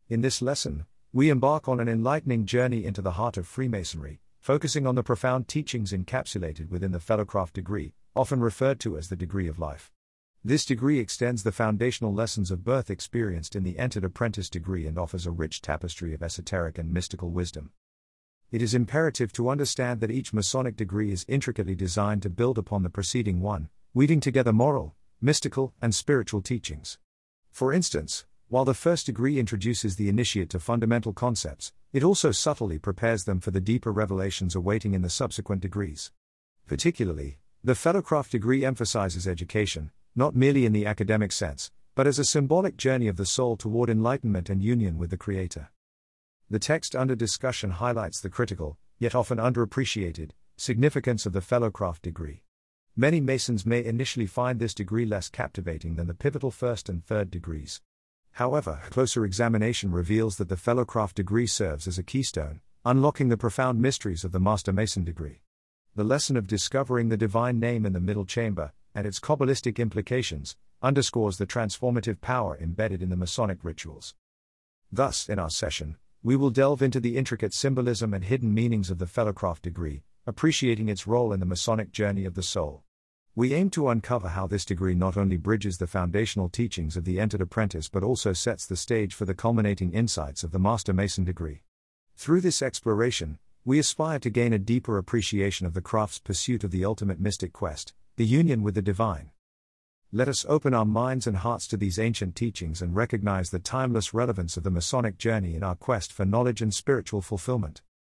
In this lesson, we embark on an enlightening journey into the heart of Freemasonry, focusing on the profound teachings encapsulated within the Fellowcraft degree, often referred to as the degree of life. This degree extends the foundational lessons of birth experienced in the entered apprentice degree and offers a rich tapestry of esoteric and mystical wisdom. It is imperative to understand that each Masonic degree is intricately designed to build upon the preceding one, weaving together moral, mystical, and spiritual teachings. For instance, while the first degree introduces the initiate to fundamental concepts, it also subtly prepares them for the deeper revelations awaiting in the subsequent degrees. Particularly, the Fellowcraft degree emphasizes education, not merely in the academic sense, but as a symbolic journey of the soul toward enlightenment and union with the Creator. The text under discussion highlights the critical, yet often underappreciated, significance of the Fellowcraft degree. Many Masons may initially find this degree less captivating than the pivotal first and third degrees. However, a closer examination reveals that the Fellowcraft degree serves as a keystone, unlocking the profound mysteries of the Master Mason degree. The lesson of discovering the divine name in the middle chamber, and its Kabbalistic implications, underscores the transformative power embedded in the Masonic rituals. Thus, in our session, we will delve into the intricate symbolism and hidden meanings of the Fellowcraft degree, appreciating its role in the Masonic journey of the soul. We aim to uncover how this degree not only bridges the foundational teachings of the entered apprentice but also sets the stage for the culminating insights of the Master Mason degree. Through this exploration, we aspire to gain a deeper appreciation of the craft's pursuit of the ultimate mystic quest, the union with the divine. Let us open our minds and hearts to these ancient teachings and recognize the timeless relevance of the Masonic journey in our quest for knowledge and spiritual fulfillment.